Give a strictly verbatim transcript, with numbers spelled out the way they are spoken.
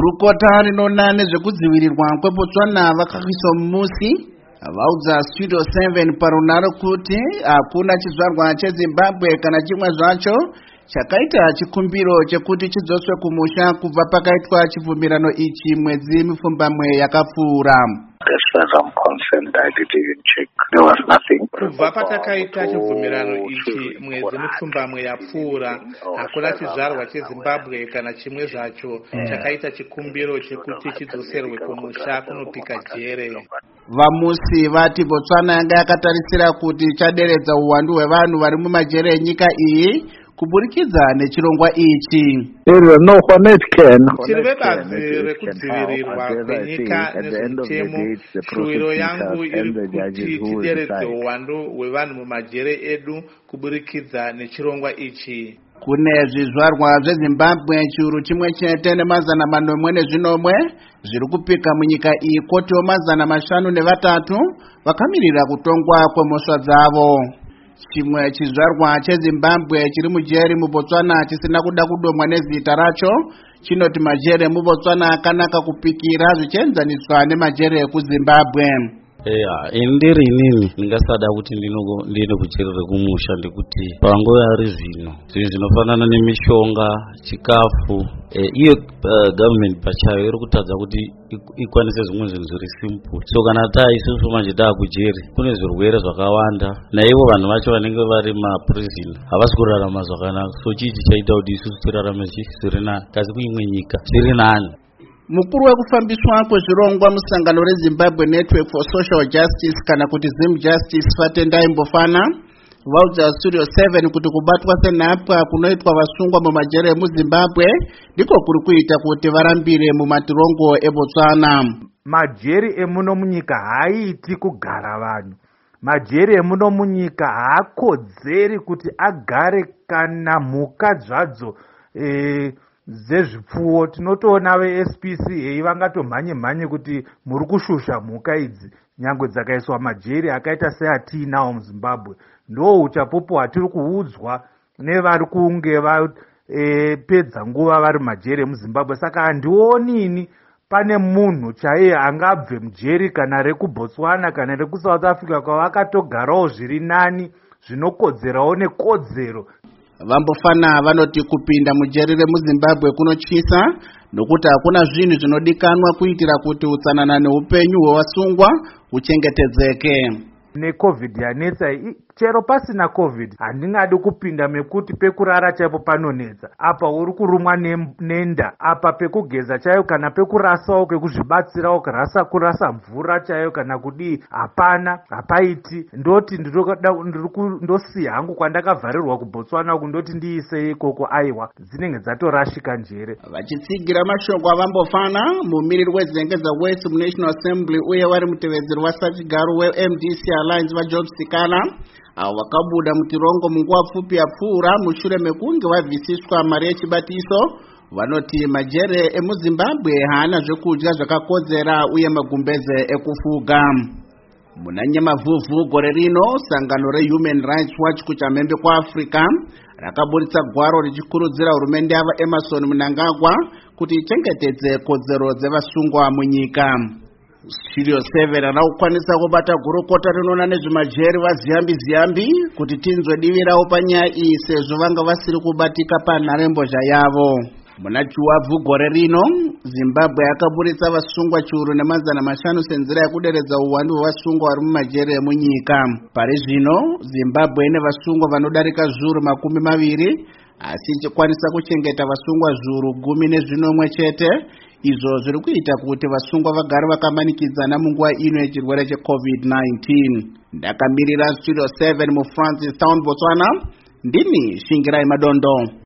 Gurukota rinona nezvekudzivirirwa kweBotswana vakakiswa musi vaudza Studio seven parunhare kuti hakuna chizvarwa cheZimbabwe kana chimwe zvacho chakaita chikumbiro chekuti chidzoswe kumusha kubva pakaitwa chibvumirano ichi mwedzi mipfumbamwe yakapfuura. As far as I'm concerned, I didn't even check. There was nothing. Kubva patakaita chibvumirano ichi mwedzi mipfumbamwe yapfuura, hakuna chizvarwa cheZimbabwe kana chimwe zvacho chakaita chikumbiro chekuti chidzoserwe kumusha kunopika jere. Vamusi vati Botswana yanga yakatarisira kuti chaderedza uwandu hwevanhu vari mumajere enyika iyi kuburikidza nechirongwa ichi. Tiri vebazi rekudzivirirwa kwenyika nezvemutemo, shuwiro yangu iri kuti tideredze uwandu hwevanhu mumajere edu kuburikidza nechirongwa ichi. Kune zvizvarwa zveZimbabwe chiuru chimwe chete nemazana manomwe nezvinomwe zviri kupika munyika iyi, kotiwo mazana mashanu nevatatu vakamirira kutongwa kwemhosva dzavo. Chimwe chizvarwa cheZimbabwe chiri mujeri muBotswana chisina kuda kudomwa nezita racho chinoti majere muBotswana akanaka kupikira zvichienzaniswa nemajere ekuZimbabwe. Yeah, indiri inini ndingasada kuti ndino kucherera kumusha ndikuti panguva ari zvino zvinhu zvinofanana nemishonga, chikafu, eh, iyo uh, government pachayo iri kutadza kuti ikwanise zvimwe zvinhu zviri simple. So kana taisusu manje taakujeri kune zvirwere zvakawanda naivo vanhu vacho vanenge vari maprison havasi kurarama zvakanaka. So chichi chaita kuti isusu tirarame zviri nani, kasi kuimwe nyika zviri nani. Mukuru wekufambiswa kwezvirongwa musangano reZimbabwe Network for Social Justice kana kuti Zim Justice Fatendai Mbofana vaudza Studio seven kuti kubatwa senhapwa kunoitwa vasungwa mumajere emuZimbabwe ndiko kuri kuita kuti varambire mumatirongo eBotswana. Majeri emuno munyika haaiti kugara vanhu. Majeri emuno munyika haakodzeri kuti agare kana mhuka zvadzo eh, zvezvipfuwo. Tinotoona ve-S P C ei vangatomhanye mhanye kuti muri kushusha mhuka idzi nyangwe dzakaiswa majeri akaita seatinawo muZimbabwe. Ndo uchapupu hwatiri kuudzwa nevari kunge vapedza e, nguva vari majeri emuZimbabwe. Saka handionini pane munhu chaiye angabve mujeri kana rekuBotswana kana rekuSouth Africa kwavakatogarawo zviri nani zvinokodzerawo nekodzero. Vambofana vanoti kupinda mujeri remuZimbabwe kunotyisa nokuti hakuna zvinhu zvinodikanwa kuitira kuti utsanana neupenyu hwevasungwa huchengetedzeke. NeCovid yanetsa, chero pasina COVID handingadi kupinda mekuti pekurara chaipo panonetsa. Apa uri kurumwa nenda, apa pekugeza chaiyo kana pekurasawo kwekuzvibatsirawo kurasa kurasa mvura chaiyo kana kudii hapana, hapaiti. Ndoti ndosiya hangu kwandakavharirwa kuBotswana uku ndoti ndiise ikoko aiwa dzinenge dzatorashika njere. Vachitsigira mashoko aVambofana, mumiriri weZengeza West muNational Assembly uye wari mutevedzeri waSachigaro weM D C Alliance vaJob Sikana avo vakabuda mutirongo munguva pfupi yapfuura mushure mekunge vabvisiswa mari yechibatiso, vanoti majere emuZimbabwe haana zvekudya zvakakodzera uye magumbeze ekufuga. Muna Nyamavhuvhu gore rino sangano reHuman Rights Watch kuchamhembe kwaAfrica rakaburitsa gwaro richikurudzira hurumende yava Emerson Mnangagwa kuti ichengetedze kodzero dzevasungwa munyika. Studio seven anakwanisa kubata gurukota rinona nezvemajeri vaZiyambi Ziyambi kuti tinzwe divi ravo panyaya iyi sezvo vanga vasiri kubatika panharembozha yavo. Muna Chiwabvu gore rino Zimbabwe yakaburitsa vasungwa chiuru nemazana mashanu senzira yekuderedza uwandu hwevasungwa vari mumajeri emunyika. Pari zvino Zimbabwe ine vasungwa vanodarika zviuru makumi maviri asi ichikwanisa kuchengeta vasungwa zviuru gumi nezvinomwe chete, izvo zviri kuita kuti vasungwa vagare vakamanikidzana munguva ino yechirwere cheCovid nineteen. Ndakamirira Studio seven muFrancis Town, Botswana. Ndini Shingirai Madondo.